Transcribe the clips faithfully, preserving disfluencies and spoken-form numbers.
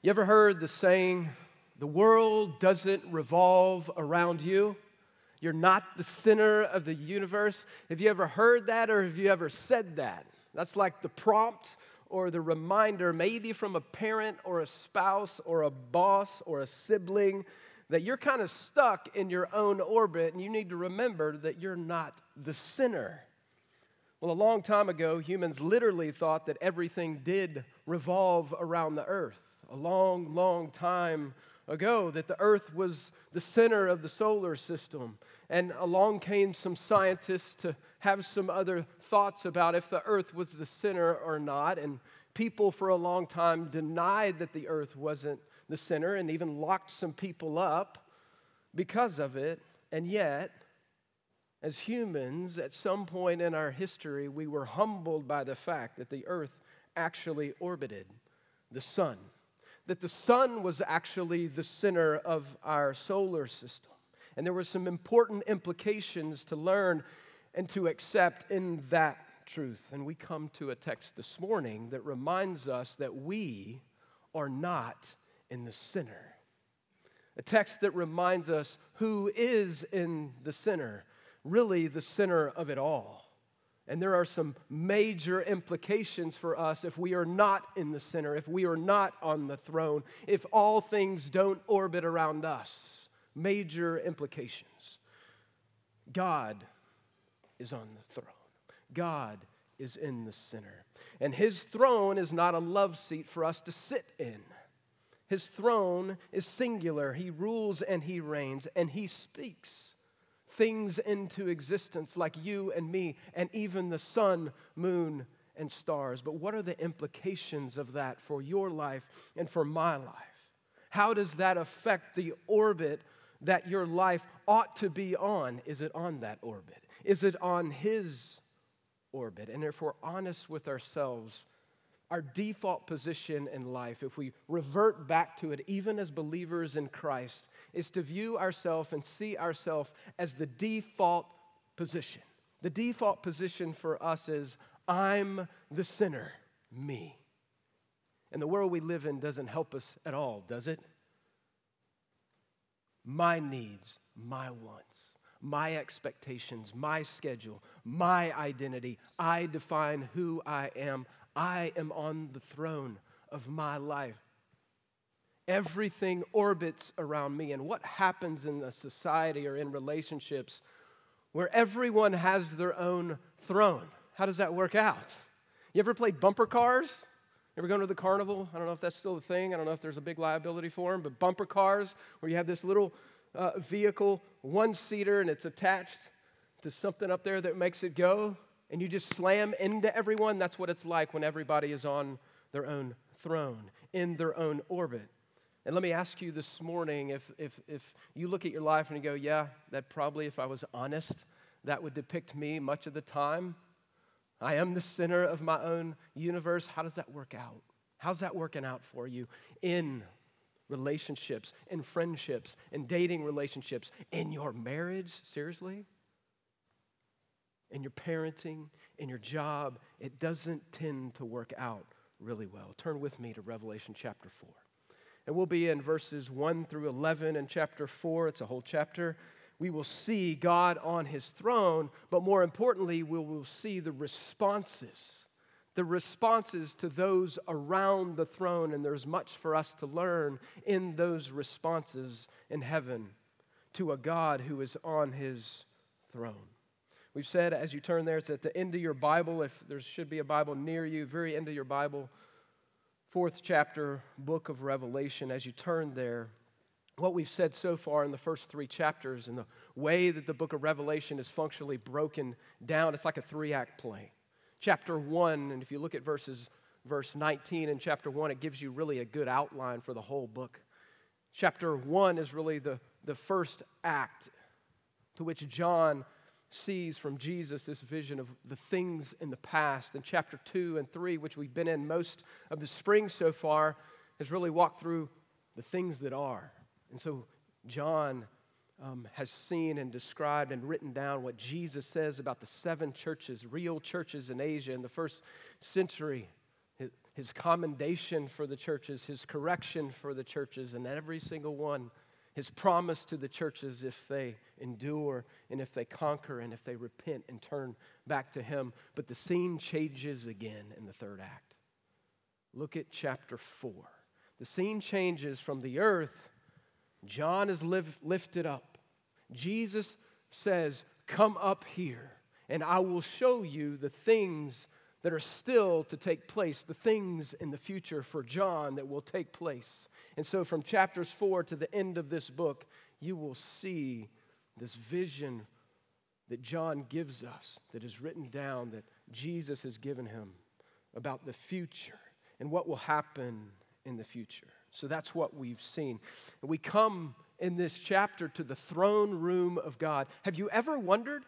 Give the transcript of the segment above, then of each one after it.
You ever heard the saying, the world doesn't revolve around you? You're not the center of the universe. Have you ever heard that, or have you ever said that? That's like the prompt or the reminder, maybe from a parent or a spouse or a boss or a sibling, that you're kind of stuck in your own orbit, and you need to remember that you're not the center. Well, a long time ago, humans literally thought that everything did revolve around the earth. A long, long time ago, that the earth was the center of the solar system. And along came some scientists to have some other thoughts about if the earth was the center or not. And people for a long time denied that the earth wasn't the center and even locked some people up because of it. And yet, as humans, at some point in our history, we were humbled by the fact that the earth actually orbited the sun. That the sun was actually the center of our solar system. And there were some important implications to learn and to accept in that truth. And we come to a text this morning that reminds us that we are not in the center. A text that reminds us who is in the center, really the center of it all. And there are some major implications for us if we are not in the center, if we are not on the throne, if all things don't orbit around us. Major implications. God is on the throne. God is in the center. And His throne is not a love seat for us to sit in. His throne is singular. He rules and He reigns, and He speaks things into existence like you and me and even the sun, moon, and stars. But what are the implications of that for your life and for my life? How does that affect the orbit that your life ought to be on? Is it on that orbit? Is it on His orbit? And if we're honest with ourselves, our default position in life, if we revert back to it, even as believers in Christ, is to view ourselves and see ourselves as the default position. The default position for us is, I'm the sinner, me. And the world we live in doesn't help us at all, does it? My needs, my wants, my expectations, my schedule, my identity. I define who I am. I am on the throne of my life. Everything orbits around me. And what happens in a society or in relationships where everyone has their own throne? How does that work out? You ever played bumper cars? Ever gone to the carnival? I don't know if that's still a thing. I don't know if there's a big liability for them, but bumper cars where you have this little uh, vehicle, one-seater, and it's attached to something up there that makes it go. And you just slam into everyone. That's what it's like when everybody is on their own throne, in their own orbit. And let me ask you this morning, if, if, if you look at your life and you go, yeah, that probably, if I was honest, that would depict me much of the time. I am the center of my own universe. How does that work out? How's that working out for you in relationships, in friendships, in dating relationships, in your marriage? Seriously? In your parenting, in your job, it doesn't tend to work out really well. Turn with me to Revelation chapter four. And we'll be in verses one through eleven in chapter four. It's a whole chapter. We will see God on His throne, but more importantly, we will see the responses. The responses to those around the throne, and there's much for us to learn in those responses in heaven to a God who is on His throne. We've said, as you turn there, it's at the end of your Bible. If there should be a Bible near you, very end of your Bible, fourth chapter, book of Revelation. As you turn there, what we've said so far in the first three chapters and the way that the book of Revelation is functionally broken down, it's like a three-act play. Chapter one, and if you look at verses, verse nineteen in chapter one, it gives you really a good outline for the whole book. Chapter one is really the, the first act to which John sees from Jesus this vision of the things in the past. And chapter two and three, which we've been in most of the spring so far, has really walked through the things that are. And so John um, has seen and described and written down what Jesus says about the seven churches, real churches in Asia in the first century. His commendation for the churches, His correction for the churches, and every single one, His promise to the churches if they endure and if they conquer and if they repent and turn back to Him. But the scene changes again in the third act. Look at chapter four. The scene changes from the earth. John is live, lifted up. Jesus says, "Come up here, and I will show you the things that are still to take place, the things in the future for John that will take place." And so from chapters four to the end of this book, you will see this vision that John gives us, that is written down, that Jesus has given him about the future and what will happen in the future. So that's what we've seen. We come in this chapter to the throne room of God. Have you ever wondered,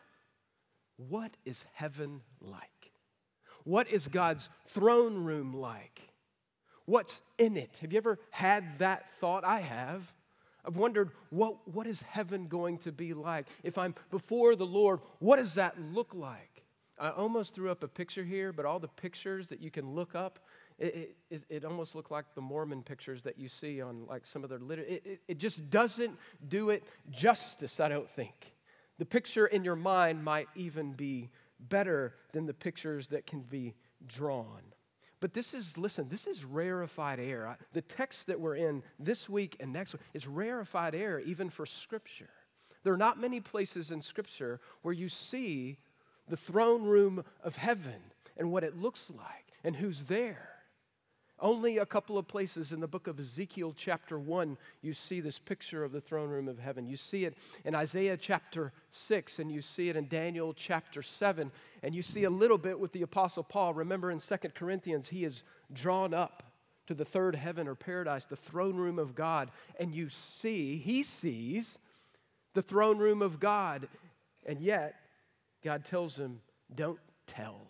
what is heaven like? What is God's throne room like? What's in it? Have you ever had that thought? I have. I've wondered, what, what is heaven going to be like? If I'm before the Lord, what does that look like? I almost threw up a picture here, but all the pictures that you can look up, it, it, it almost look like the Mormon pictures that you see on like some of their literature. It, it, it just doesn't do it justice, I don't think. The picture in your mind might even be better than the pictures that can be drawn. But this is, listen, this is rarefied air. The text that we're in this week and next week is rarefied air even for Scripture. There are not many places in Scripture where you see the throne room of heaven and what it looks like and who's there. Only a couple of places in the book of Ezekiel chapter one, you see this picture of the throne room of heaven. You see it in Isaiah chapter six, and you see it in Daniel chapter seven, and you see a little bit with the Apostle Paul. Remember in Second Corinthians, he is drawn up to the third heaven or paradise, the throne room of God, and you see, he sees the throne room of God, and yet God tells him, don't tell.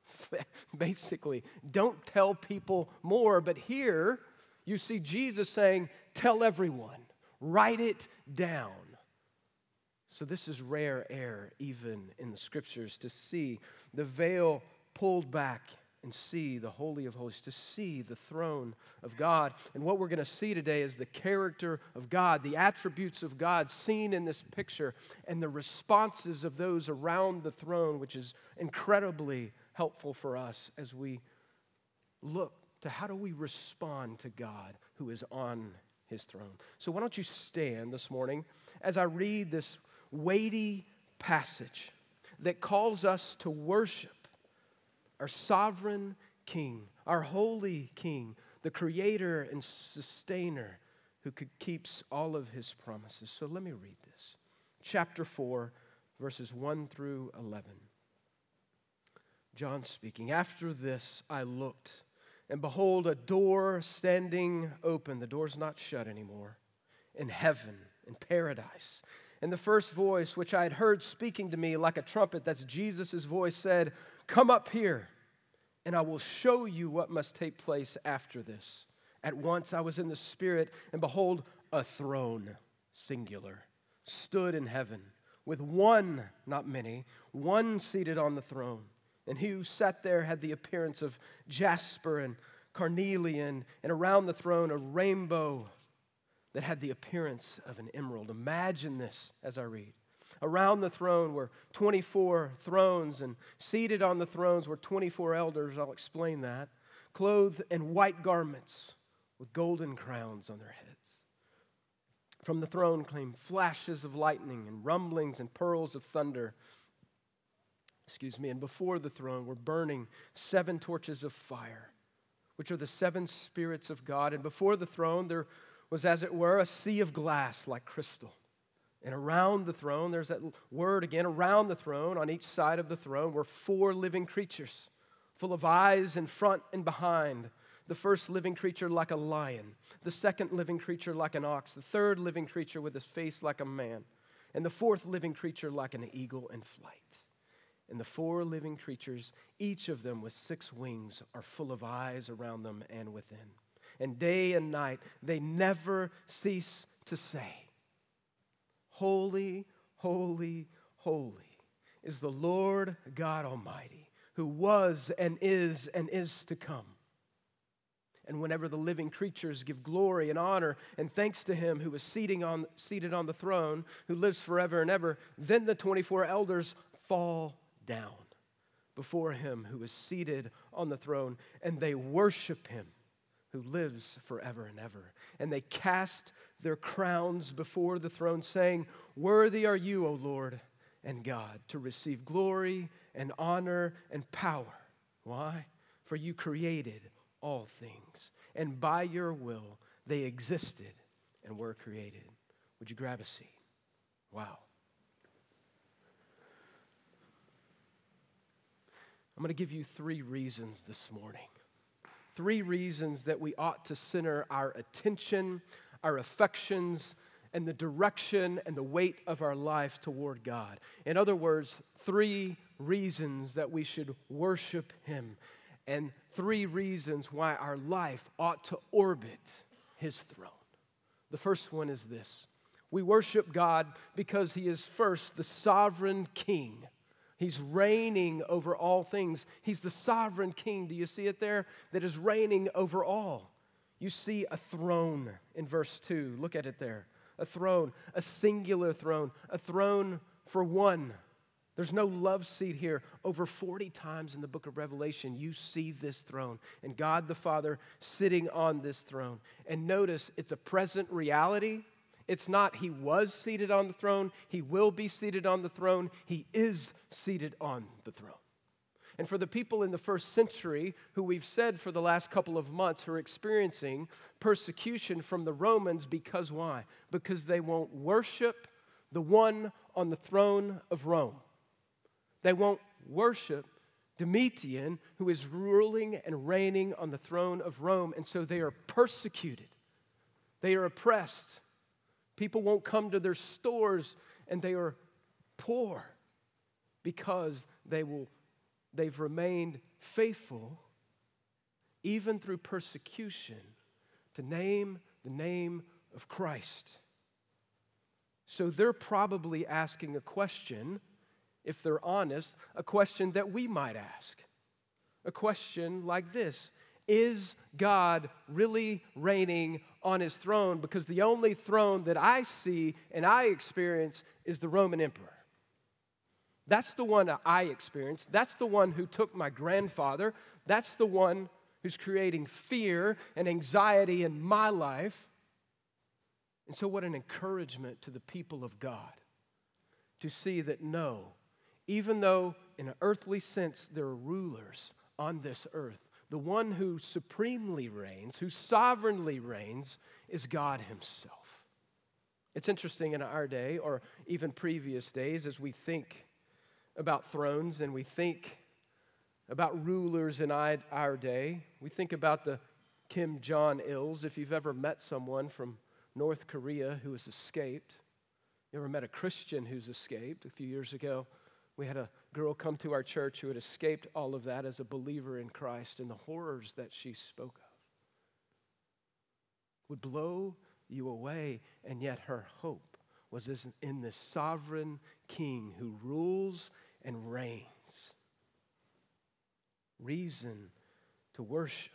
Basically, don't tell people more. But here you see Jesus saying, tell everyone, write it down. So this is rare air even in the Scriptures, to see the veil pulled back and see the Holy of Holies, to see the throne of God. And what we're going to see today is the character of God, the attributes of God seen in this picture, and the responses of those around the throne, which is incredibly helpful for us as we look to how do we respond to God who is on His throne. So why don't you stand this morning as I read this weighty passage that calls us to worship our sovereign King, our holy King, the creator and sustainer who keeps all of His promises. So let me read this. Chapter four, verses one through eleven. John speaking, after this I looked, and behold, a door standing open. The door's not shut anymore. In heaven, in paradise. And the first voice which I had heard speaking to me like a trumpet, that's Jesus' voice, said, come up here, and I will show you what must take place after this. At once I was in the Spirit, and behold, a throne, singular, stood in heaven, with one, not many, one seated on the throne. And he who sat there had the appearance of jasper and carnelian, and around the throne a rainbow that had the appearance of an emerald. Imagine this as I read. Around the throne were twenty-four thrones, and seated on the thrones were twenty-four elders, I'll explain that, clothed in white garments with golden crowns on their heads. From the throne came flashes of lightning and rumblings and pearls of thunder. Excuse me, and before the throne were burning seven torches of fire, which are the seven spirits of God. And before the throne there was, as it were, a sea of glass like crystal. And around the throne, there's that word again, around the throne, on each side of the throne, were four living creatures, full of eyes in front and behind. The first living creature like a lion, the second living creature like an ox, the third living creature with his face like a man, and the fourth living creature like an eagle in flight. And the four living creatures, each of them with six wings, are full of eyes around them and within. And day and night they never cease to say, holy, holy, holy is the Lord God Almighty, who was and is and is to come. And whenever the living creatures give glory and honor and thanks to him who is seating on, seated on the throne, who lives forever and ever, then the twenty-four elders fall down before him who is seated on the throne, and they worship him who lives forever and ever. And they cast their crowns before the throne, saying, "Worthy are you, O Lord and God, to receive glory and honor and power." Why? For you created all things, and by your will they existed and were created. Would you grab a seat? Wow. I'm going to give you three reasons this morning. Three reasons that we ought to center our attention, our affections, and the direction and the weight of our life toward God. In other words, three reasons that we should worship him, and three reasons why our life ought to orbit his throne. The first one is this: we worship God because he is first the sovereign king. He's reigning over all things. He's the sovereign king. Do you see it there? That is reigning over all. You see a throne in verse two. Look at it there. A throne, a singular throne, a throne for one. There's no love seat here. Over forty times in the book of Revelation, you see this throne and God the Father sitting on this throne. And notice, it's a present reality. It's not he was seated on the throne, he will be seated on the throne, he is seated on the throne. And for the people in the first century, who we've said for the last couple of months who are experiencing persecution from the Romans, because why? Because they won't worship the one on the throne of Rome. They won't worship Domitian, who is ruling and reigning on the throne of Rome, and so they are persecuted. They are oppressed. People won't come to their stores, and they are poor because they will, they've remained faithful, even through persecution, to name the name of Christ. So they're probably asking a question, if they're honest, a question that we might ask. A question like this: is God really reigning on his throne? Because the only throne that I see and I experience is the Roman emperor. That's the one I experience. That's the one who took my grandfather. That's the one who's creating fear and anxiety in my life. And so what an encouragement to the people of God to see that no, even though in an earthly sense there are rulers on this earth, the one who supremely reigns, who sovereignly reigns, is God himself. It's interesting in our day, or even previous days, as we think about thrones and we think about rulers in our day, we think about the Kim Jong-ils. If you've ever met someone from North Korea who has escaped, you ever met a Christian who's escaped? A few years ago, we had a girl come to our church who had escaped all of that as a believer in Christ, and the horrors that she spoke of would blow you away, and yet her hope was in this sovereign king who rules and reigns. Reason to worship.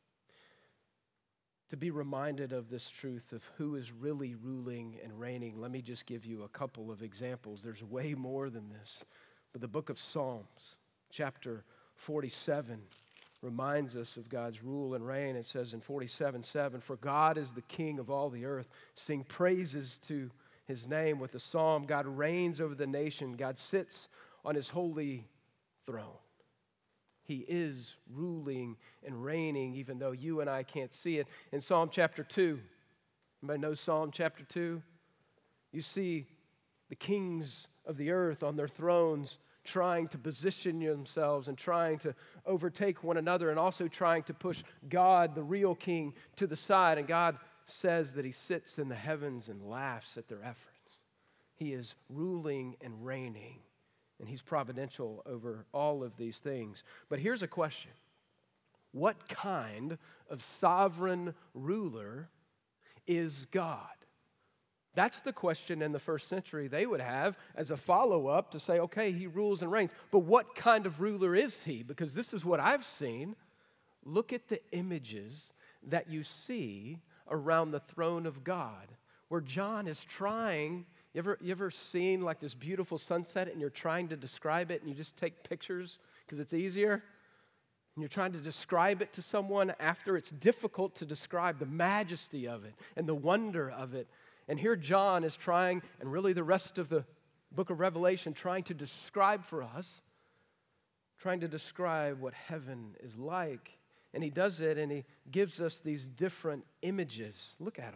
To be reminded of this truth of who is really ruling and reigning, let me just give you a couple of examples. There's way more than this. But the book of Psalms, chapter forty-seven, reminds us of God's rule and reign. It says in forty-seven seven, "For God is the King of all the earth. Sing praises to his name with a psalm. God reigns over the nation. God sits on his holy throne." He is ruling and reigning, even though you and I can't see it. In Psalm chapter two, anybody know Psalm chapter two? You see the kings of the earth on their thrones trying to position themselves and trying to overtake one another, and also trying to push God, the real king, to the side. And God says that he sits in the heavens and laughs at their efforts. He is ruling and reigning, and he's providential over all of these things. But here's a question. What kind of sovereign ruler is God? That's the question in the first century they would have as a follow-up to say, okay, he rules and reigns. But what kind of ruler is he? Because this is what I've seen. Look at the images that you see around the throne of God, where John is trying. You ever, you ever seen like this beautiful sunset and you're trying to describe it and you just take pictures because it's easier? And you're trying to describe it to someone after it's difficult to describe the majesty of it and the wonder of it. And here John is trying, and really the rest of the book of Revelation, trying to describe for us, trying to describe what heaven is like. And he does it, and he gives us these different images. Look at them.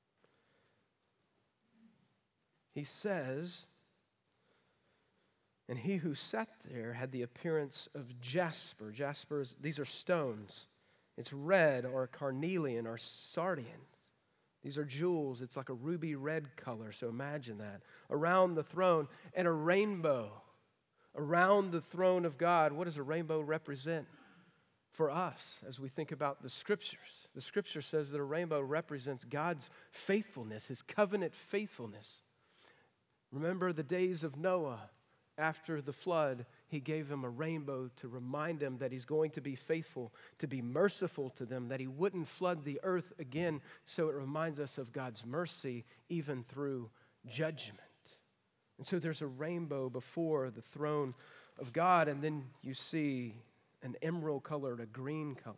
He says, and he who sat there had the appearance of jasper. Jasper is, these are stones. It's red or carnelian or sardian. These are jewels. It's like a ruby red color, so imagine that. Around the throne, and a rainbow. Around the throne of God, what does a rainbow represent for us as we think about the Scriptures? The Scripture says that a rainbow represents God's faithfulness, His covenant faithfulness. Remember the days of Noah. After the flood, He gave him a rainbow to remind him that He's going to be faithful, to be merciful to them, that He wouldn't flood the earth again. So it reminds us of God's mercy even through judgment. And so there's a rainbow before the throne of God, and then you see an emerald color, a green color.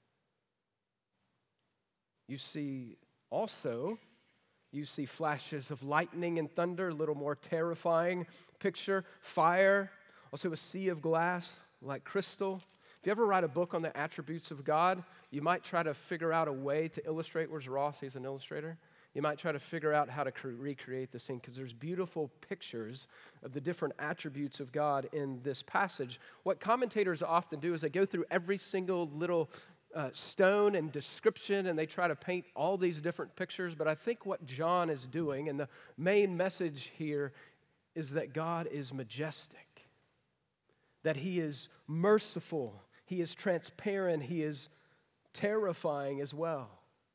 You see also, you see flashes of lightning and thunder, a little more terrifying picture. Fire, also a sea of glass like crystal. If you ever write a book on the attributes of God, you might try to figure out a way to illustrate. Where's Ross? He's an illustrator. You might try to figure out how to cre- recreate the scene because there's beautiful pictures of the different attributes of God in this passage. What commentators often do is they go through every single little uh, stone and description and they try to paint all these different pictures. But I think what John is doing, and the main message here, is that God is majestic, that He is merciful, He is transparent, He is terrifying as well.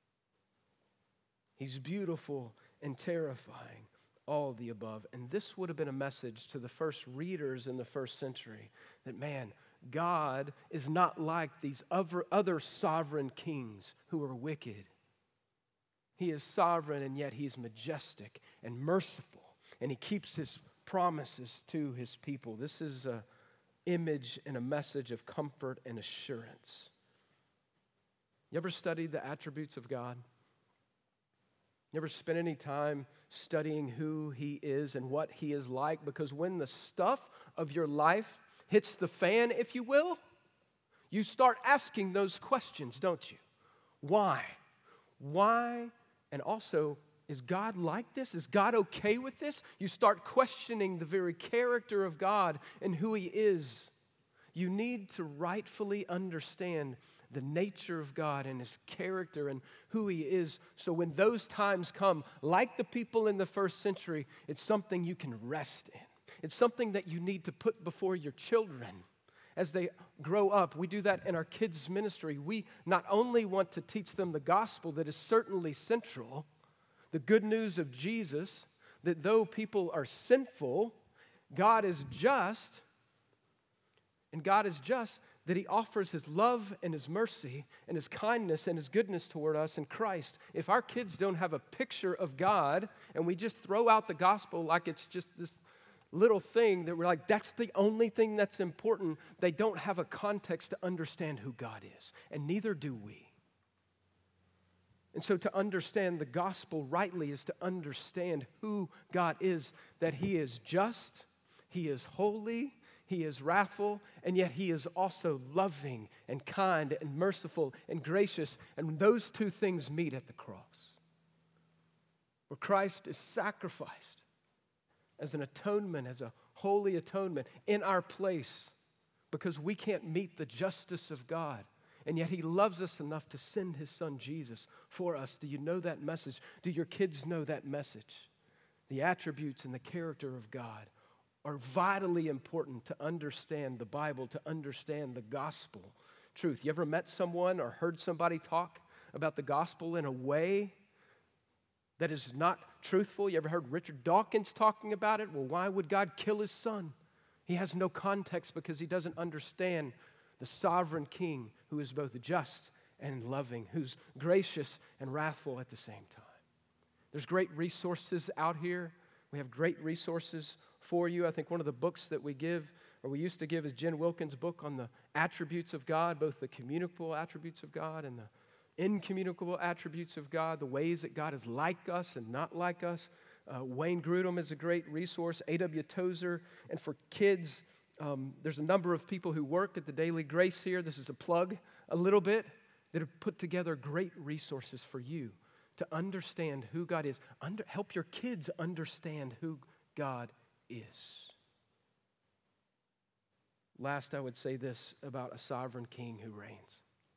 He's beautiful and terrifying, all the above. And this would have been a message to the first readers in the first century, that man, God is not like these other, other sovereign kings who are wicked. He is sovereign, and yet He's majestic and merciful, and He keeps His promises to His people. This is an image and a message of comfort and assurance. You ever studied the attributes of God? You ever spend any time studying who He is and what He is like? Because when the stuff of your life hits the fan, if you will, you start asking those questions, don't you? Why? Why? And also, is God like this? Is God okay with this? You start questioning the very character of God and who He is. You need to rightfully understand the nature of God and His character and who He is. So when those times come, like the people in the first century, it's something you can rest in. It's something that you need to put before your children as they grow up. We do that in our kids' ministry. We not only want to teach them the gospel that is certainly central, the good news of Jesus, that though people are sinful, God is just, and God is just, that He offers His love and His mercy and His kindness and His goodness toward us in Christ. If our kids don't have a picture of God and we just throw out the gospel like it's just this little thing that we're like, that's the only thing that's important, they don't have a context to understand who God is, and neither do we. And so to understand the gospel rightly is to understand who God is, that He is just, He is holy, He is wrathful, and yet He is also loving and kind and merciful and gracious. And those two things meet at the cross, where Christ is sacrificed as an atonement, as a holy atonement in our place, because we can't meet the justice of God. And yet He loves us enough to send His Son Jesus for us. Do you know that message? Do your kids know that message? The attributes and the character of God are vitally important to understand the Bible, to understand the gospel truth. You ever met someone or heard somebody talk about the gospel in a way that is not truthful? You ever heard Richard Dawkins talking about it? Well, why would God kill His Son? He has no context because he doesn't understand the sovereign King who is both just and loving, who's gracious and wrathful at the same time. There's great resources out here. We have great resources for you. I think one of the books that we give, or we used to give, is Jen Wilkins' book on the attributes of God, both the communicable attributes of God and the incommunicable attributes of God, the ways that God is like us and not like us. Uh, Wayne Grudem is a great resource, A W Tozer. And for kids, um, there's a number of people who work at the Daily Grace here. This is a plug a little bit, that have put together great resources for you to understand who God is. Under, help your kids understand who God is. Last, I would say this about a sovereign king who reigns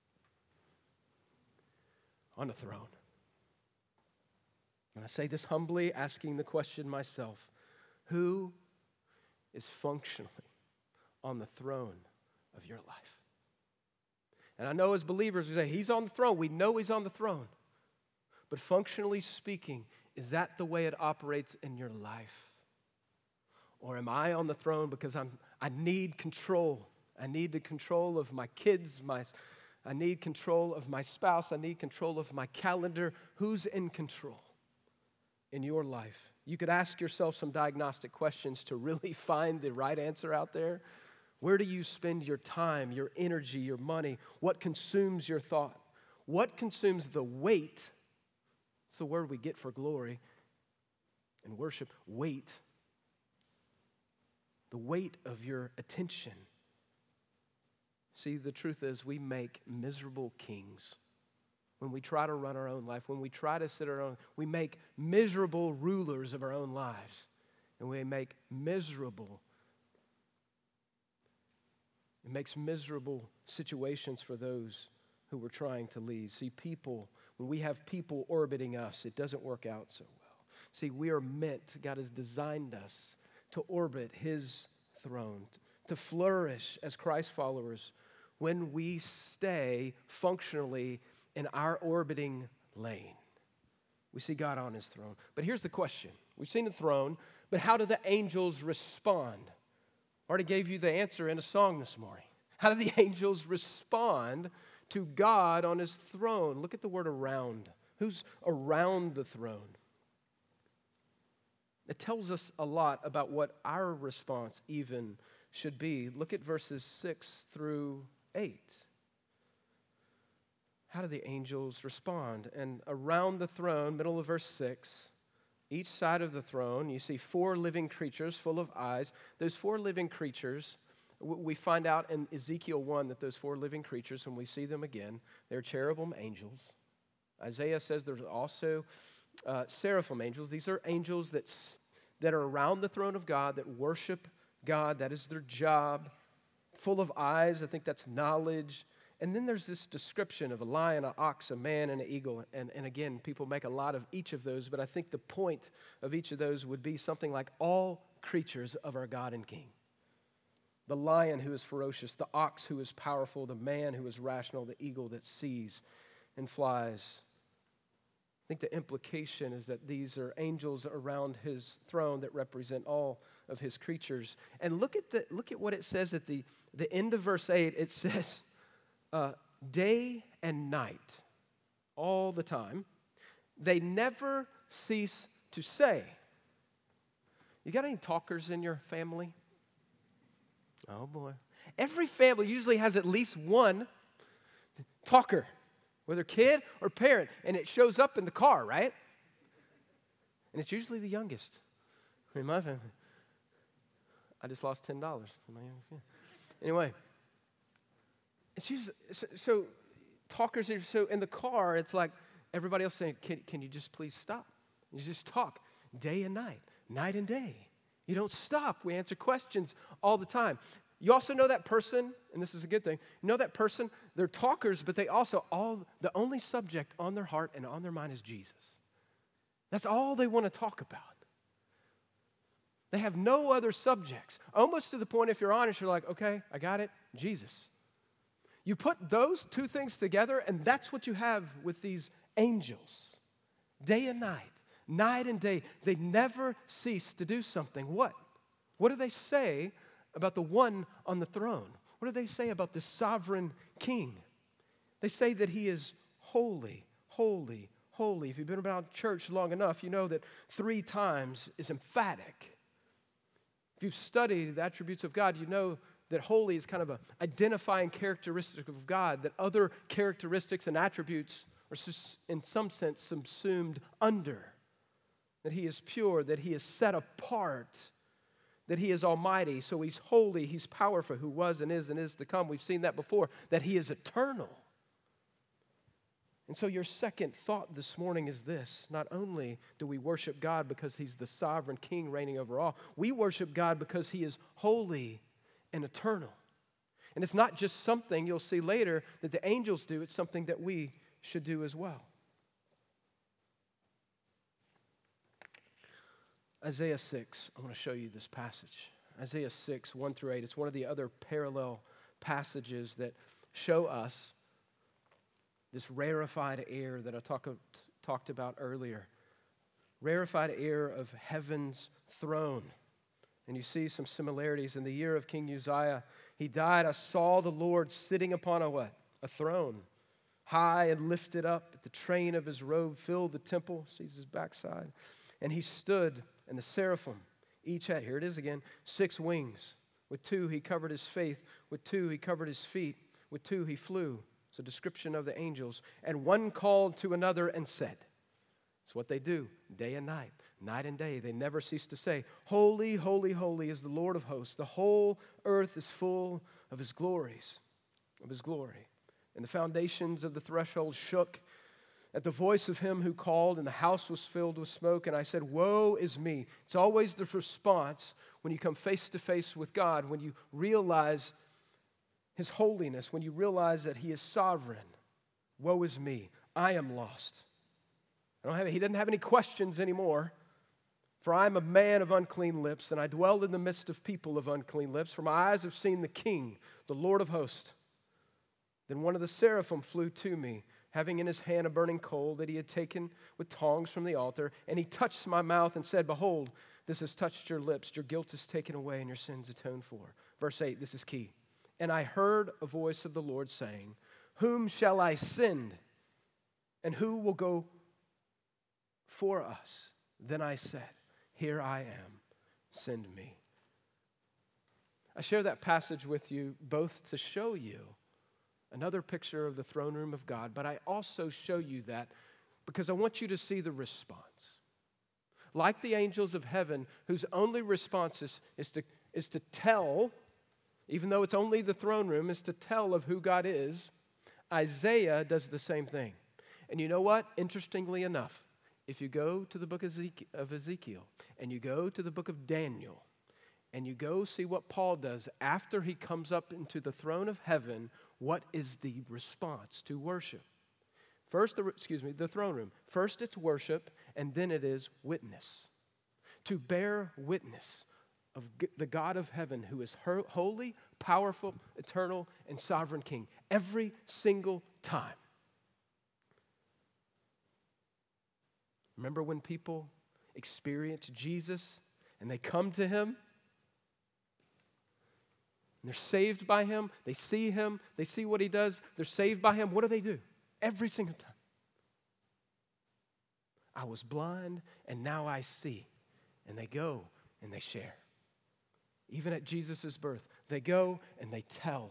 on a throne. And I say this humbly, asking the question myself, who is functionally on the throne of your life? And I know as believers, we say, he's on the throne. We know he's on the throne. But functionally speaking, is that the way it operates in your life? Or am I on the throne because I'm, I need control? I need the control of my kids, my, I need control of my spouse, I need control of my calendar. Who's in control in your life? You could ask yourself some diagnostic questions to really find the right answer out there. Where do you spend your time, your energy, your money? What consumes your thought? What consumes the weight? It's the word we get for glory and worship. Weight. The weight of your attention. See, the truth is we make miserable kings. When we try to run our own life, when we try to sit our own, we make miserable rulers of our own lives. And we make miserable It makes miserable situations for those who we're trying to lead. See, people, when we have people orbiting us, it doesn't work out so well. See, we are meant, God has designed us to orbit his throne, to flourish as Christ followers when we stay functionally in our orbiting lane. We see God on his throne. But here's the question. We've seen the throne, but how do the angels respond? I already gave you the answer in a song this morning. How do the angels respond to God on his throne? Look at the word around. Who's around the throne? It tells us a lot about what our response even should be. Look at verses six through eight. How do the angels respond? And around the throne, middle of verse six, each side of the throne, you see four living creatures full of eyes. Those four living creatures, we find out in Ezekiel one that those four living creatures, when we see them again, they're cherubim angels. Isaiah says there's also uh, seraphim angels. These are angels that, that are around the throne of God, that worship God. That is their job. Full of eyes, I think that's knowledge. And then there's this description of a lion, an ox, a man, and an eagle. And, and again, people make a lot of each of those, but I think the point of each of those would be something like all creatures of our God and King. The lion who is ferocious, the ox who is powerful, the man who is rational, the eagle that sees and flies. I think the implication is that these are angels around his throne that represent all of his creatures. And look at the look at what it says at the, the end of verse eight. It says, Uh, day and night, all the time, they never cease to say. You got any talkers in your family? Oh boy. Every family usually has at least one talker, whether kid or parent, and it shows up in the car, right? And it's usually the youngest. In my family, I just lost ten dollars to my youngest. Yeah. Anyway. It's usually, so, so talkers, are, so in the car, it's like everybody else saying, can, can you just please stop? You just talk day and night, night and day. You don't stop. We answer questions all the time. You also know that person, and this is a good thing, you know that person, they're talkers, but they also, all the only subject on their heart and on their mind is Jesus. That's all they want to talk about. They have no other subjects. Almost to the point, if you're honest, you're like, okay, I got it, Jesus. You put those two things together, and that's what you have with these angels. Day and night, night and day, they never cease to do something. What? What do they say about the one on the throne? What do they say about the sovereign king? They say that he is holy, holy, holy. If you've been around church long enough, you know that three times is emphatic. If you've studied the attributes of God, you know that holy is kind of an identifying characteristic of God, that other characteristics and attributes are in some sense subsumed under. That he is pure, that he is set apart, that he is almighty. So he's holy, he's powerful, who was and is and is to come. We've seen that before, that he is eternal. And so your second thought this morning is this: not only do we worship God because he's the sovereign king reigning over all, we worship God because he is holy and eternal. And it's not just something you'll see later that the angels do, it's something that we should do as well. Isaiah six, I want to show you this passage. Isaiah six, one through eight. It's one of the other parallel passages that show us this rarefied air that I talk, talked about earlier. Rarefied air of heaven's throne. And you see some similarities. In the year of King Uzziah, he died. I saw the Lord sitting upon a what? A throne, high and lifted up. The train of his robe filled the temple. Sees his backside. And he stood, and the seraphim each had, here it is again, six wings. With two he covered his face. With two he covered his feet. With two he flew. It's a description of the angels. And one called to another and said, it's what they do day and night, night and day. They never cease to say, holy, holy, holy is the Lord of hosts. The whole earth is full of his glories, of his glory. And the foundations of the threshold shook at the voice of him who called, and the house was filled with smoke. And I said, woe is me. It's always the response when you come face to face with God, when you realize his holiness, when you realize that he is sovereign. Woe is me. I am lost. I don't have, he doesn't have any questions anymore. For I am a man of unclean lips, and I dwell in the midst of people of unclean lips. For my eyes have seen the King, the Lord of hosts. Then one of the seraphim flew to me, having in his hand a burning coal that he had taken with tongs from the altar. And he touched my mouth and said, behold, this has touched your lips. Your guilt is taken away and your sins atoned for. Verse eight, this is key. And I heard a voice of the Lord saying, whom shall I send? And who will go for us? Then I said, here I am, send me. I share that passage with you both to show you another picture of the throne room of God, but I also show you that because I want you to see the response. Like the angels of heaven, whose only response is, is, to, is to tell, even though it's only the throne room, is to tell of who God is, Isaiah does the same thing. And you know what? Interestingly enough, if you go to the book of Ezekiel and you go to the book of Daniel and you go see what Paul does after he comes up into the throne of heaven, what is the response to worship? First, the, excuse me, the throne room. First it's worship, and then it is witness. To bear witness of the God of heaven who is holy, powerful, eternal, and sovereign King every single time. Remember when people experience Jesus and they come to him and they're saved by him, they see him, they see what he does, they're saved by him. What do they do? Every single time. I was blind and now I see. And they go and they share. Even at Jesus' birth, they go and they tell.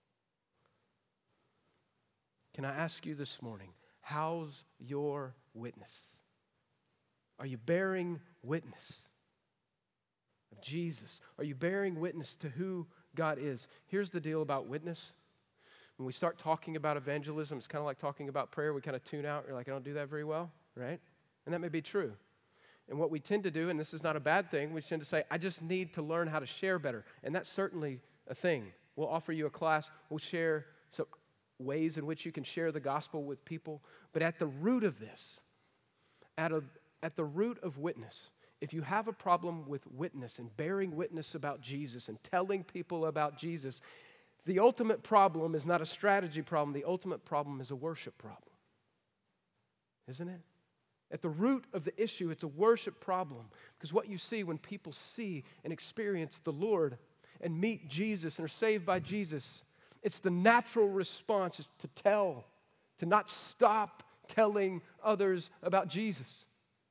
Can I ask you this morning, how's your witness? Are you bearing witness of Jesus? Are you bearing witness to who God is? Here's the deal about witness. When we start talking about evangelism, it's kind of like talking about prayer. We kind of tune out. You're like, I don't do that very well, right? And that may be true. And what we tend to do, and this is not a bad thing, we tend to say, I just need to learn how to share better. And that's certainly a thing. We'll offer you a class. We'll share some ways in which you can share the gospel with people. But at the root of this, at, a, at the root of witness, if you have a problem with witness and bearing witness about Jesus and telling people about Jesus, the ultimate problem is not a strategy problem. The ultimate problem is a worship problem. Isn't it? At the root of the issue, it's a worship problem. Because what you see when people see and experience the Lord and meet Jesus and are saved by Jesus, it's the natural response is to tell to not stop telling others about Jesus.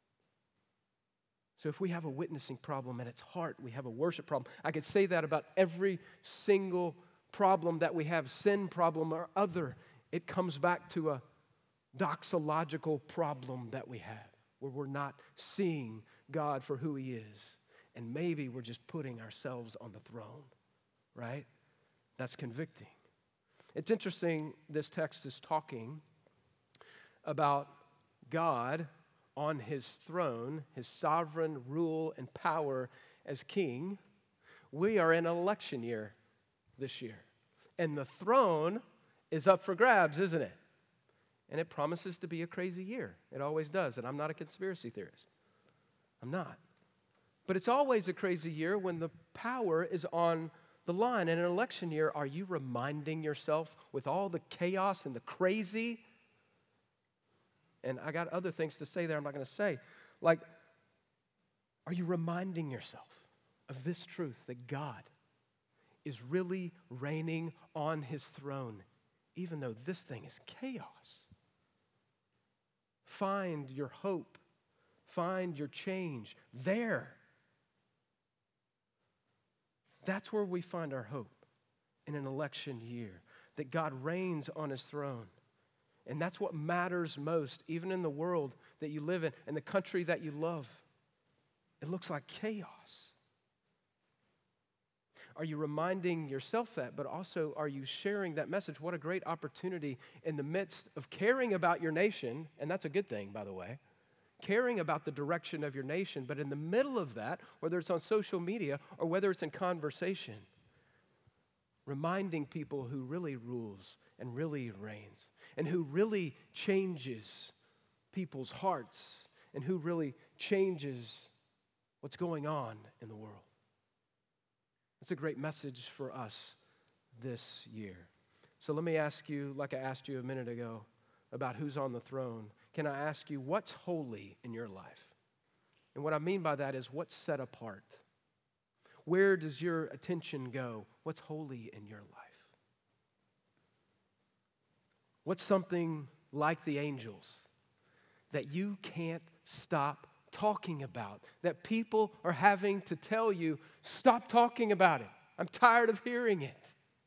So if we have a witnessing problem at its heart, we have a worship problem. I could say that about every single problem that we have, sin problem or other. It comes back to a doxological problem that we have, where we're not seeing God for who He is. And maybe we're just putting ourselves on the throne, right? That's convicting. It's interesting, this text is talking about God on His throne, His sovereign rule and power as king. We are in an election year this year. And the throne is up for grabs, isn't it? And it promises to be a crazy year. It always does. And I'm not a conspiracy theorist. I'm not. But it's always a crazy year when the power is on the line. In an election year, are you reminding yourself with all the chaos and the crazy? And I got other things to say there I'm not going to say. Like, are you reminding yourself of this truth that God is really reigning on His throne, even though this thing is chaos? Find your hope. Find your change there. That's where we find our hope in an election year, that God reigns on His throne. And that's what matters most, even in the world that you live in, and the country that you love. It looks like chaos. Are you reminding yourself that, but also are you sharing that message? What a great opportunity in the midst of caring about your nation, and that's a good thing, by the way, caring about the direction of your nation, but in the middle of that, whether it's on social media or whether it's in conversation, reminding people who really rules and really reigns and who really changes people's hearts and who really changes what's going on in the world. It's a great message for us this year. So let me ask you, like I asked you a minute ago, about who's on the throne. Can I ask you, what's holy in your life? And what I mean by that is, what's set apart? Where does your attention go? What's holy in your life? What's something like the angels that you can't stop talking about, that people are having to tell you, stop talking about it. I'm tired of hearing it.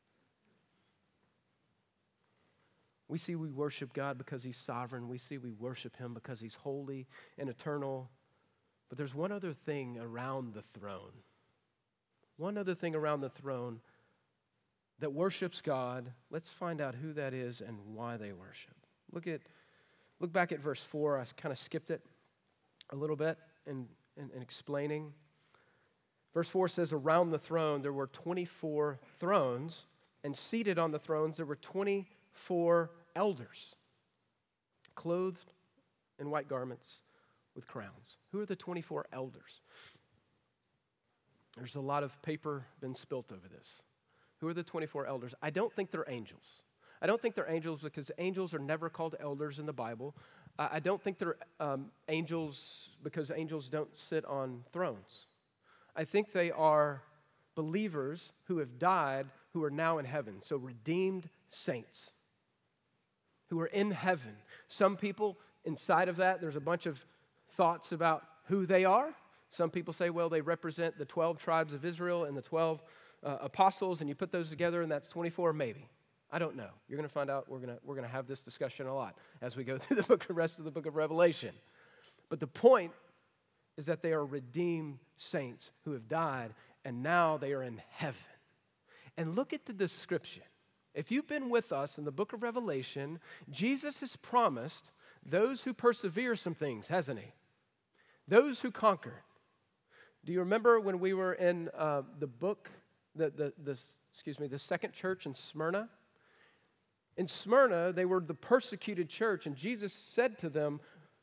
We see we worship God because He's sovereign. We see we worship Him because He's holy and eternal. But there's one other thing around the throne. One other thing around the throne that worships God. Let's find out who that is and why they worship. Look at, look back at verse four. I kind of skipped it a little bit in, in, in explaining. Verse four says, around the throne there were twenty-four thrones, and seated on the thrones there were twenty-four elders, clothed in white garments with crowns. Who are the twenty-four elders? There's a lot of paper been spilt over this. Who are the twenty-four elders? I don't think they're angels. I don't think they're angels because angels are never called elders in the Bible. Uh, I don't think they're um, angels because angels don't sit on thrones. I think they are believers who have died who are now in heaven. So redeemed saints who are in heaven. Some people inside of that, there's a bunch of thoughts about who they are. Some people say, well, they represent the twelve tribes of Israel and the twelve uh, apostles, and you put those together, and that's twenty-four, maybe. I don't know. You're going to find out. We're going to we're going to have this discussion a lot as we go through the book, the rest of the book of Revelation. But the point is that they are redeemed saints who have died, and now they are in heaven. And look at the description. If you've been with us in the book of Revelation, Jesus has promised those who persevere some things, hasn't He? Those who conquer. Do you remember when we were in uh, the book, the, the, the, excuse me, the second church in Smyrna? In Smyrna, they were the persecuted church, and Jesus said to them,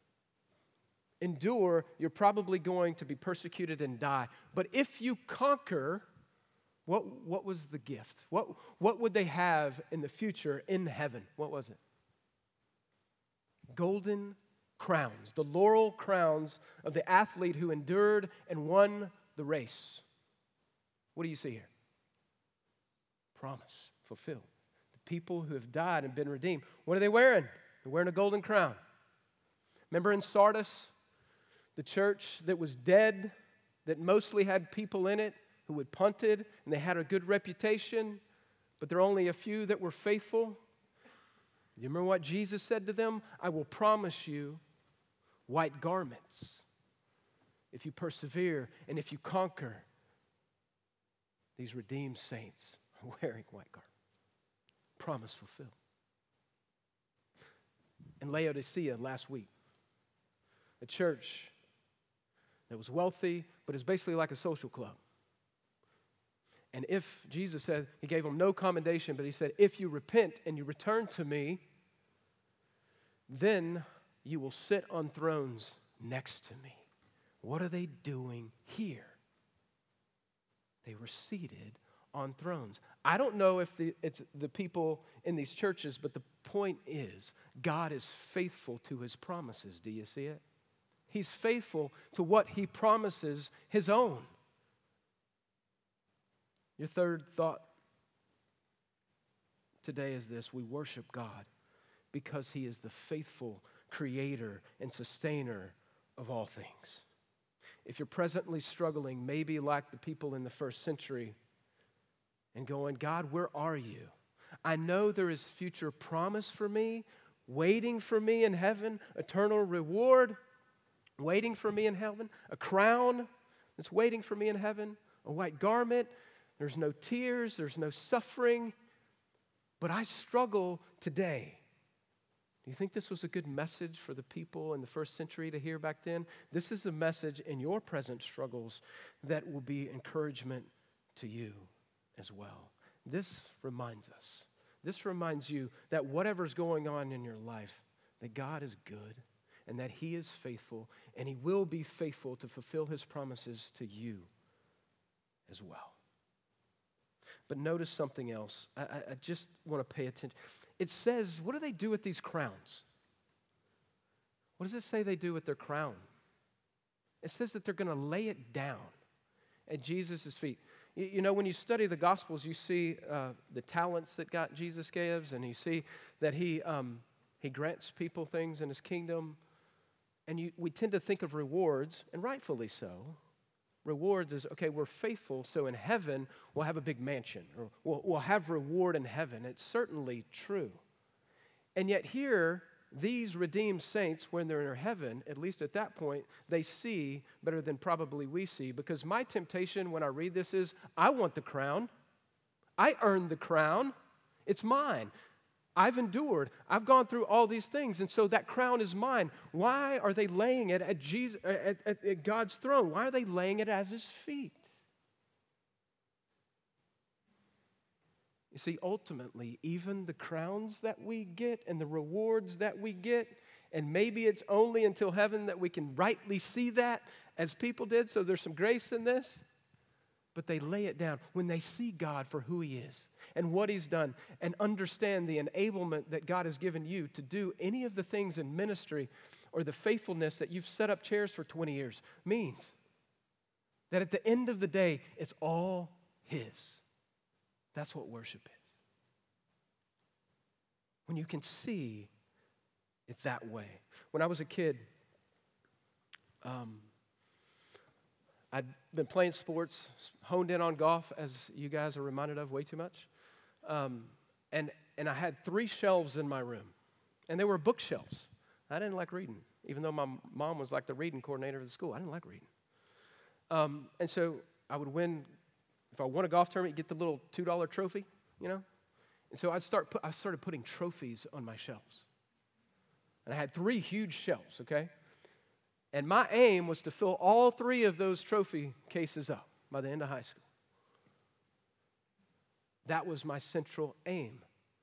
endure, you're probably going to be persecuted and die. But if you conquer, what, what was the gift? What, what would they have in the future in heaven? What was it? Golden crowns, the laurel crowns of the athlete who endured and won the race. What do you see here? Promise fulfilled. The people who have died and been redeemed. What are they wearing? They're wearing a golden crown. Remember in Sardis, the church that was dead, that mostly had people in it who had punted, and they had a good reputation, but there are only a few that were faithful. You remember what Jesus said to them? I will promise you white garments if you persevere and if you conquer. These redeemed saints are wearing white garments. Promise fulfilled. In Laodicea last week, a church that was wealthy, but is basically like a social club. And if, Jesus said, he gave them no commendation, but he said, if you repent and you return to me, then you will sit on thrones next to me. What are they doing here? They were seated on thrones. I don't know if the, it's the people in these churches, but the point is, God is faithful to his promises. Do you see it? He's faithful to what he promises his own. Your third thought today is this: we worship God because he is the faithful creator and sustainer of all things. If you're presently struggling, maybe like the people in the first century, and going, God, where are you? I know there is future promise for me, waiting for me in heaven, eternal reward, waiting for me in heaven, a crown that's waiting for me in heaven, a white garment. There's no tears, there's no suffering, but I struggle today. Do you think this was a good message for the people in the first century to hear back then? This is a message in your present struggles that will be encouragement to you as well. This reminds us, this reminds you that whatever's going on in your life, that God is good and that he is faithful, and he will be faithful to fulfill his promises to you as well. But notice something else. I, I just want to pay attention. It says, what do they do with these crowns? What does it say they do with their crown? It says that they're going to lay it down at Jesus' feet. You, you know, when you study the Gospels, you see uh, the talents that God, Jesus gives, and you see that he, um, he grants people things in his kingdom. And you, we tend to think of rewards, and rightfully so. Rewards is, okay, we're faithful, so in heaven we'll have a big mansion, or we'll, we'll have reward in heaven. It's certainly true. And yet here, these redeemed saints, when they're in heaven, at least at that point, they see better than probably we see. Because my temptation when I read this is, I want the crown. I earned the crown. It's mine. I've endured. I've gone through all these things, and so that crown is mine. Why are they laying it at Jesus, at, at, at God's throne? Why are they laying it at his feet? You see, ultimately, even the crowns that we get and the rewards that we get, and maybe it's only until heaven that we can rightly see that as people did, so there's some grace in this. But they lay it down when they see God for who he is and what he's done, and understand the enablement that God has given you to do any of the things in ministry or the faithfulness that you've set up chairs for twenty years means that at the end of the day, it's all his. That's what worship is. When you can see it that way. When I was a kid, um, I'd been playing sports, honed in on golf, as you guys are reminded of way too much. Um, and, and I had three shelves in my room, and they were bookshelves. I didn't like reading, even though my mom was like the reading coordinator of the school. I didn't like reading. Um, and so I would win, if I won a golf tournament, you get the little two dollar trophy, you know? And so I'd start put, I started putting trophies on my shelves. And I had three huge shelves, okay? And my aim was to fill all three of those trophy cases up by the end of high school. That was my central aim.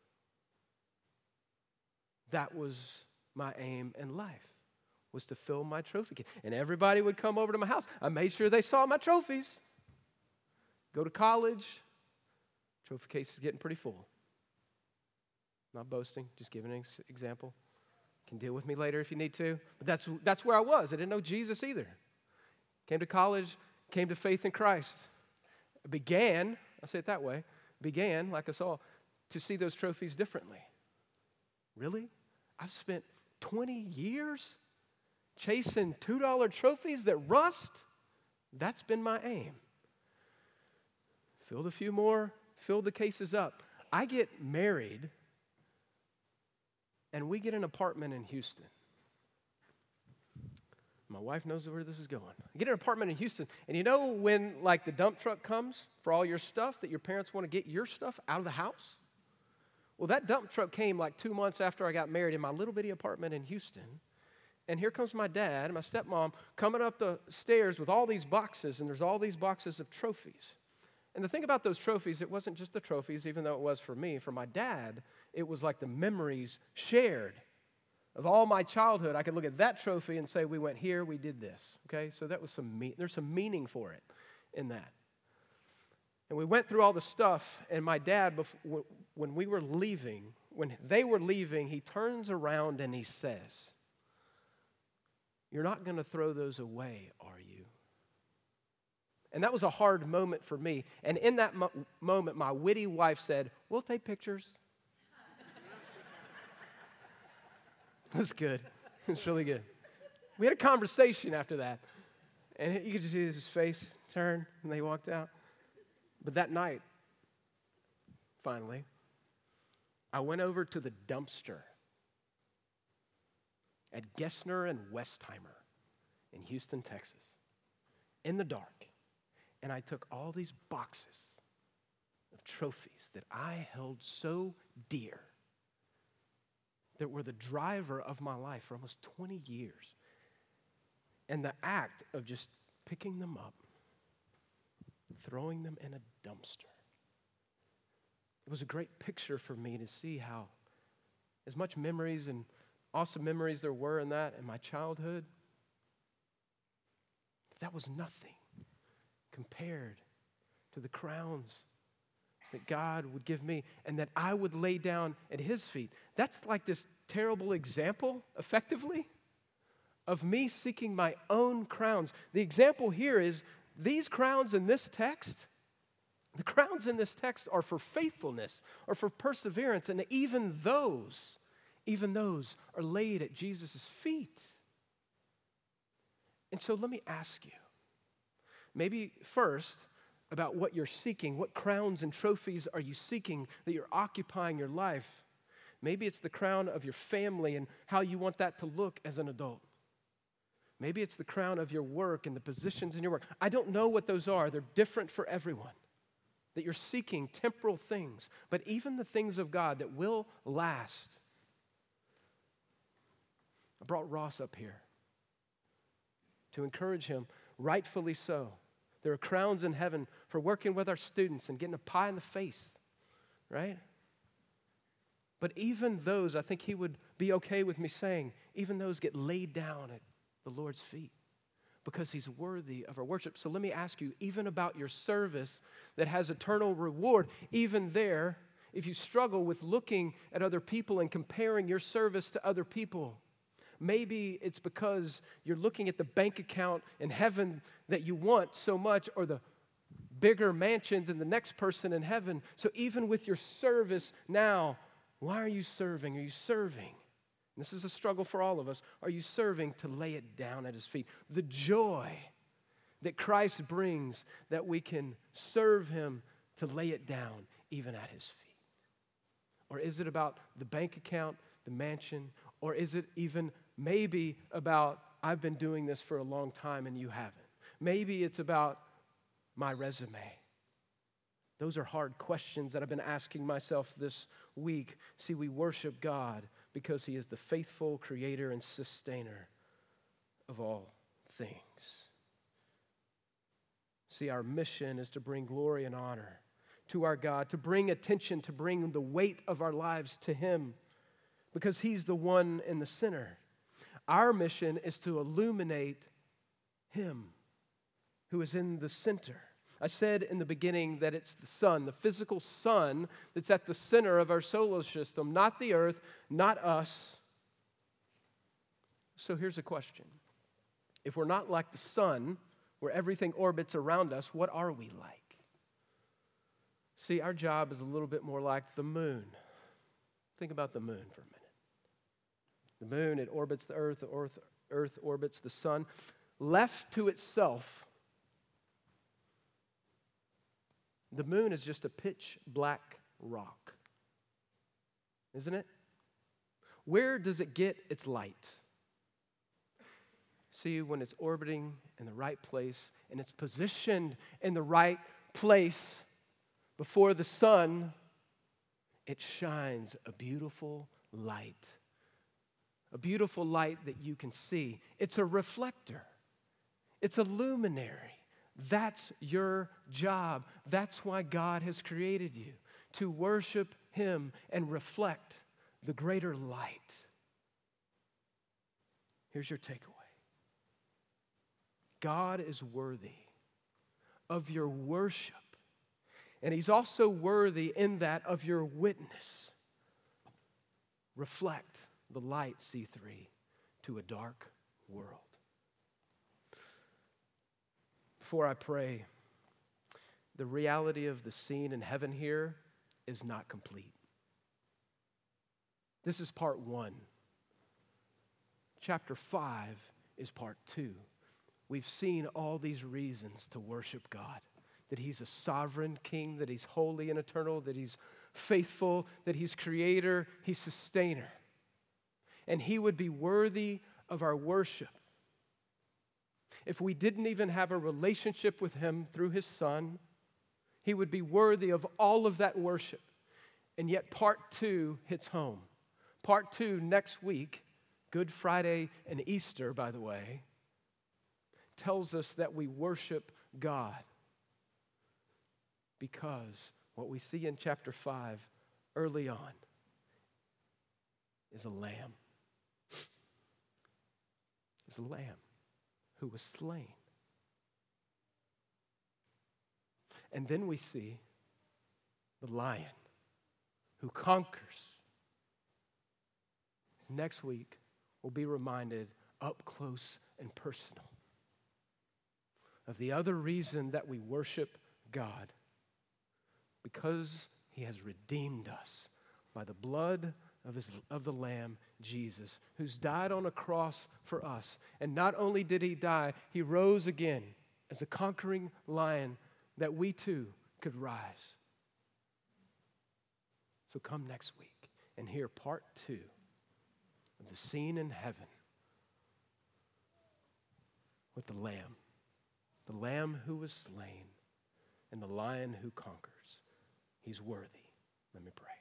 That was my aim in life, was to fill my trophy case. And everybody would come over to my house. I made sure they saw my trophies. Go to college, trophy case is getting pretty full. Not boasting, just giving an ex- example. Can deal with me later if you need to. But that's, that's where I was. I didn't know Jesus either. Came to college, came to faith in Christ. Began, I'll say it that way, began, like us all, to see those trophies differently. Really? I've spent twenty years chasing two dollar trophies that rust. That's been my aim. Filled a few more, filled the cases up. I get married, and we get an apartment in Houston. My wife knows where this is going. I get an apartment in Houston, and you know when, like, the dump truck comes for all your stuff that your parents want to get your stuff out of the house? Well, that dump truck came like two months after I got married in my little bitty apartment in Houston. And here comes my dad and my stepmom coming up the stairs with all these boxes, and there's all these boxes of trophies. And the thing about those trophies, it wasn't just the trophies, even though it was for me. For my dad, it was like the memories shared of all my childhood. I could look at that trophy and say, we went here, we did this. Okay, so that was some me- there's some meaning for it in that. And we went through all the stuff, and my dad, before, when we were leaving, when they were leaving, he turns around and he says, "You're not going to throw those away, are you?" And that was a hard moment for me. And in that mo- moment, my witty wife said, "We'll take pictures." That's good. It's really good. We had a conversation after that. And you could just see his face turn when they walked out. But that night, finally, I went over to the dumpster at Gessner and Westheimer in Houston, Texas, in the dark. And I took all these boxes of trophies that I held so dear, that were the driver of my life for almost twenty years. And the act of just picking them up, throwing them in a dumpster. It was a great picture for me to see how, as much memories and awesome memories there were in that in my childhood, that was nothing compared to the crowns that God would give me and that I would lay down at His feet. That's like this terrible example, effectively, of me seeking my own crowns. The example here is these crowns in this text, the crowns in this text are for faithfulness or for perseverance, and even those, even those are laid at Jesus' feet. And so let me ask you, maybe first, about what you're seeking. What crowns and trophies are you seeking that you're occupying your life? Maybe it's the crown of your family and how you want that to look as an adult. Maybe it's the crown of your work and the positions in your work. I don't know what those are. They're different for everyone. That you're seeking temporal things, but even the things of God that will last. I brought Ross up here to encourage him, rightfully so. There are crowns in heaven for working with our students and getting a pie in the face, right? But even those, I think he would be okay with me saying, even those get laid down at the Lord's feet because He's worthy of our worship. So let me ask you, even about your service that has eternal reward, even there, if you struggle with looking at other people and comparing your service to other people, maybe it's because you're looking at the bank account in heaven that you want so much, or the bigger mansion than the next person in heaven. So even with your service now, why are you serving? Are you serving? This is a struggle for all of us. Are you serving to lay it down at His feet? The joy that Christ brings, that we can serve Him to lay it down even at His feet. Or is it about the bank account, the mansion, or is it even maybe about, I've been doing this for a long time and you haven't? Maybe it's about my resume. Those are hard questions that I've been asking myself this week. See, we worship God because He is the faithful creator and sustainer of all things. See, our mission is to bring glory and honor to our God, to bring attention, to bring the weight of our lives to Him, because He's the one in the center. Our mission is to illuminate Him who is in the center. I said in the beginning that it's the sun, the physical sun, that's at the center of our solar system, not the earth, not us. So here's a question. If we're not like the sun, where everything orbits around us, what are we like? See, our job is a little bit more like the moon. Think about the moon for a minute. The moon, it orbits the earth, the earth, earth orbits the sun. Left to itself, the moon is just a pitch black rock, isn't it? Where does it get its light? See, when it's orbiting in the right place and it's positioned in the right place before the sun, it shines a beautiful light. A beautiful light that you can see. It's a reflector. It's a luminary. That's your job. That's why God has created you, to worship Him and reflect the greater light. Here's your takeaway. God is worthy of your worship, and He's also worthy in that of your witness. Reflect the light, C three, to a dark world. Before I pray, the reality of the scene in heaven here is not complete. This is part one. Chapter five is part two. We've seen all these reasons to worship God. That He's a sovereign King, that He's holy and eternal, that He's faithful, that He's creator, He's sustainer. And He would be worthy of our worship. If we didn't even have a relationship with Him through His Son, He would be worthy of all of that worship. And yet part two hits home. Part two next week, Good Friday and Easter, by the way, tells us that we worship God. Because what we see in chapter five early on is a lamb. Is a lamb who was slain. And then we see the lion who conquers. Next week, we'll be reminded up close and personal of the other reason that we worship God. Because He has redeemed us by the blood of, his, of the Lamb, Jesus, who's died on a cross for us. And not only did He die, He rose again as a conquering lion that we too could rise. So come next week and hear part two of the scene in heaven with the Lamb, the Lamb who was slain and the Lion who conquers. He's worthy. Let me pray.